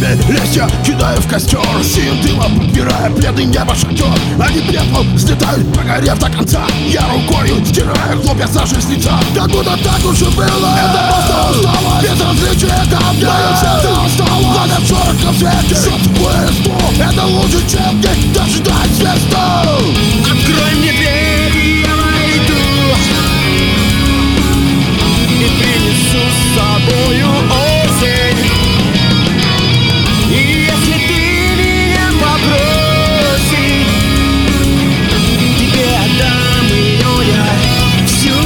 Сухие листья кидаю в костер, синим дымом подбирая бледный небо шатер. Они пеплом взлетают, прогорев до конца. Я рукою стираю хлопья сажи с лица. Как будто так уж и было. Это просто устало, без различия ко мне. Мое сердце осталось, благо в черном свете. Шепчет листву, это лучше, чем где-то ждать звезду. Открой мне дверь, и я войду, и принесу с собою осень. И если ты меня попросишь, тебе отдам ее я всю.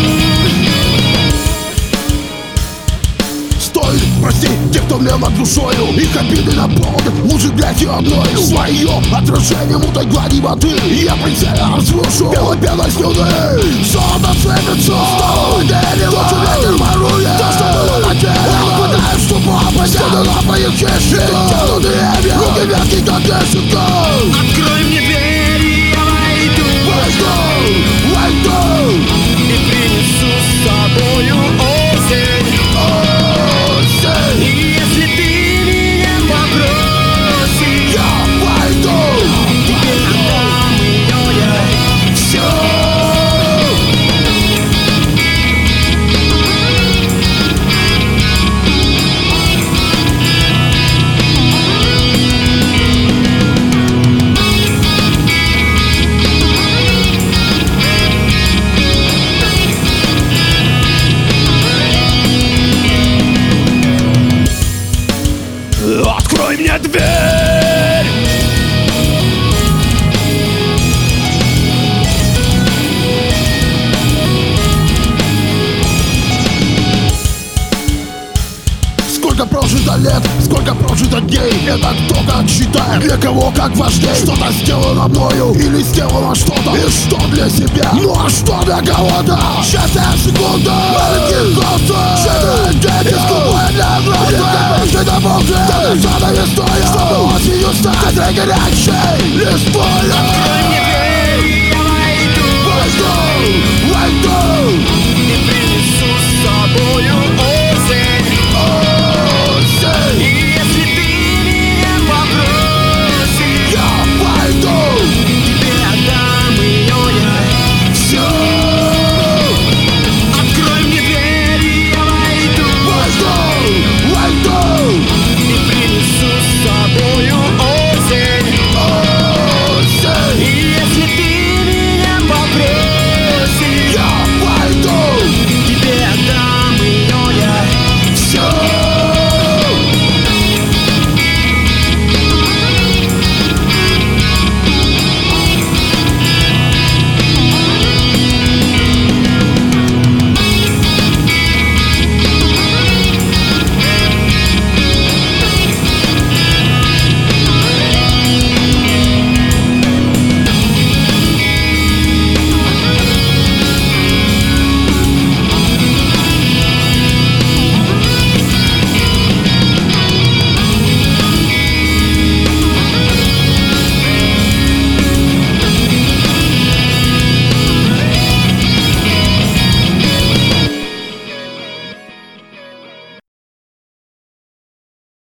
Стой, прости тех, кто мне над душою. Их обиды наполнят лучше грязью одной. Свое отражение мутой глади воды. И я прицельно разрушу белой пеной слюны. Солнце сыпется, стало дерево. Тот ветер ворует то, что было на теле. Я пытаюсь, чтобы опасть на моих чешек. Тяну деревья, руки вязки, как решетка. Открой мне дверь, и я Войду, и принесу с собою осень. И если ты меня попросишь, я войду, тебе отдам ее я всю. Открой мне дверь! Сколько прожито лет, сколько прожито дней. Это кто как считает, для кого как важней. Что-то сделано мною или сделано что-то. И что для себя, ну а что для кого-то. Счастье секунда, маленьких коцов. Считает дети, скупая для взрослых. Каждый домогли, даже за навесной, чтобы осенью стать горячей листвой. Открой мне